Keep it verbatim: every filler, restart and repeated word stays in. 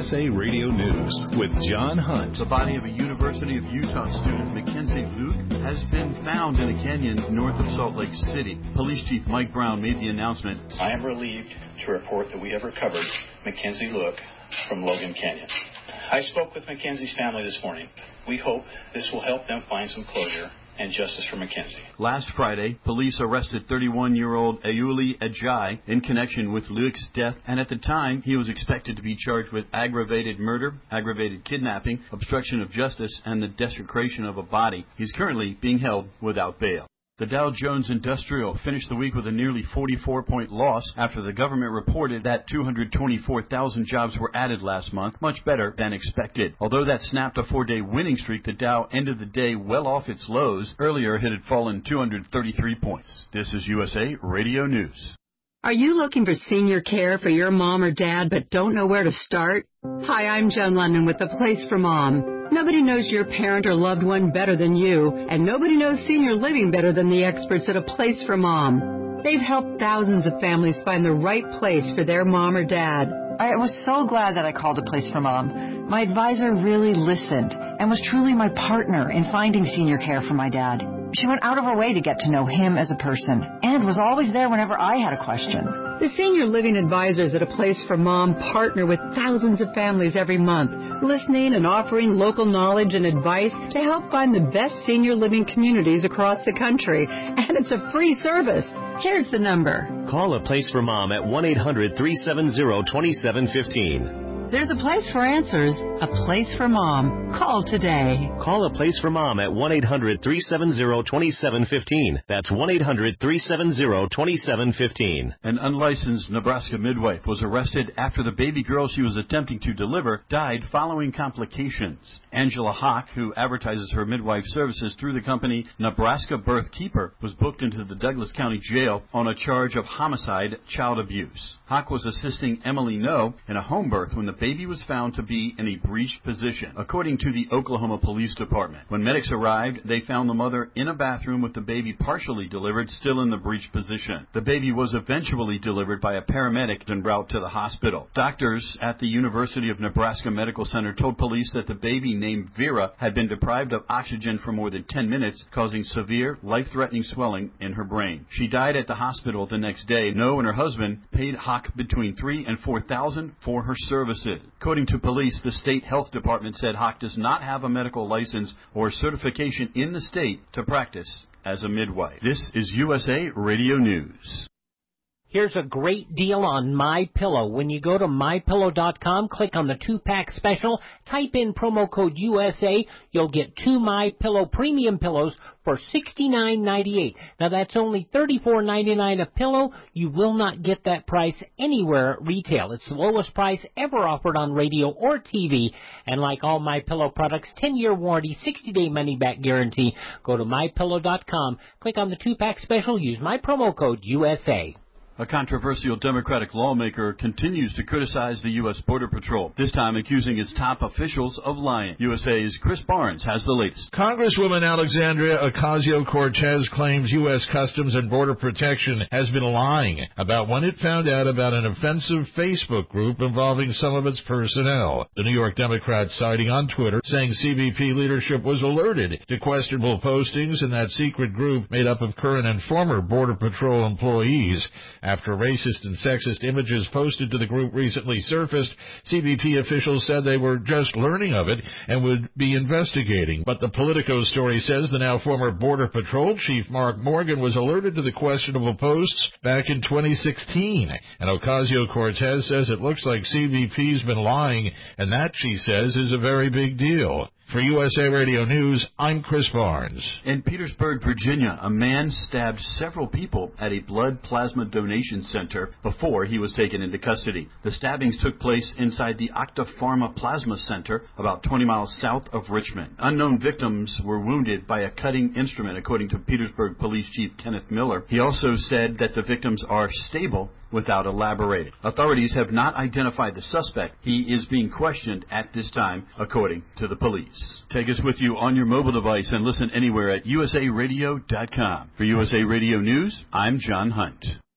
S A Radio News with John Hunt. The body of a University of Utah student, Mackenzie Luke, has been found in a canyon north of Salt Lake City. Police Chief Mike Brown made the announcement. I am relieved to report that we have recovered Mackenzie Luke from Logan Canyon. I spoke with Mackenzie's family this morning. We hope this will help them find some closure and justice for Mackenzie. Last Friday, police arrested thirty-one-year-old Ayuli Ajay in connection with Luke's death, and at the time, he was expected to be charged with aggravated murder, aggravated kidnapping, obstruction of justice, and the desecration of a body. He's currently being held without bail. The Dow Jones Industrial finished the week with a nearly forty-four point loss after the government reported that two hundred twenty-four thousand jobs were added last month, much better than expected. Although that snapped a four-day winning streak, the Dow ended the day well off its lows. Earlier, it had fallen two hundred thirty-three points. This is U S A Radio News. Are you looking for senior care for your mom or dad but don't know where to start? Hi, I'm Jen London with The Place for Mom. Nobody knows your parent or loved one better than you, and nobody knows senior living better than the experts at A Place for Mom. They've helped thousands of families find the right place for their mom or dad. I was so glad that I called A Place for Mom. My advisor really listened and was truly my partner in finding senior care for my dad. She went out of her way to get to know him as a person and was always there whenever I had a question. The senior living advisors at A Place for Mom partner with thousands of families every month, listening and offering local knowledge and advice to help find the best senior living communities across the country. And it's a free service. Here's the number. Call A Place for Mom at one eight hundred three seven zero two seven one five. There's a place for answers, a place for mom. Call today. Call A Place for Mom at one eight hundred three seven zero two seven one five. That's one eight hundred three seven zero two seven one five. An unlicensed Nebraska midwife was arrested after the baby girl she was attempting to deliver died following complications. Angela Hawk, who advertises her midwife services through the company Nebraska Birth Keeper, was booked into the Douglas County Jail on a charge of homicide, child abuse. Hawk was assisting Emily No in a home birth when the baby was found to be in a breached position, according to the Oklahoma Police Department. When medics arrived, they found the mother in a bathroom with the baby partially delivered, still in the breached position. The baby was eventually delivered by a paramedic en route to the hospital. Doctors at the University of Nebraska Medical Center told police that the baby, named Vera, had been deprived of oxygen for more than ten minutes, causing severe, life-threatening swelling in her brain. She died at the hospital the next day. No and her husband paid Hawk between three and four thousand for her services. According to police, the state health department said Hawk does not have a medical license or certification in the state to practice as a midwife. This is U S A Radio News. Here's a great deal on MyPillow. When you go to my pillow dot com, click on the two-pack special, type in promo code U S A, you'll get two MyPillow premium pillows for sixty-nine ninety-eight. Now, that's only thirty-four ninety-nine a pillow. You will not get that price anywhere at retail. It's the lowest price ever offered on radio or T V. And like all MyPillow products, ten-year warranty, sixty-day money-back guarantee. Go to my pillow dot com, click on the two-pack special, use my promo code U S A. A controversial Democratic lawmaker continues to criticize the U S Border Patrol, this time accusing its top officials of lying. U S A's Chris Barnes has the latest. Congresswoman Alexandria Ocasio-Cortez claims U S Customs and Border Protection has been lying about when it found out about an offensive Facebook group involving some of its personnel. The New York Democrat citing on Twitter saying C B P leadership was alerted to questionable postings in that secret group made up of current and former Border Patrol employees. After racist and sexist images posted to the group recently surfaced, C B P officials said they were just learning of it and would be investigating. But the Politico story says the now former Border Patrol chief Mark Morgan was alerted to the questionable posts back in twenty sixteen. And Ocasio-Cortez says it looks like C B P's been lying, and that, she says, is a very big deal. For U S A Radio News, I'm Chris Barnes. In Petersburg, Virginia, a man stabbed several people at a blood plasma donation center before he was taken into custody. The stabbings took place inside the Octapharma Plasma Center, about twenty miles south of Richmond. Unknown victims were wounded by a cutting instrument, according to Petersburg Police Chief Kenneth Miller. He also said that the victims are stable without elaborating. Authorities have not identified the suspect. He is being questioned at this time, according to the police. Take us with you on your mobile device and listen anywhere at U S A radio dot com. For U S A Radio News, I'm John Hunt.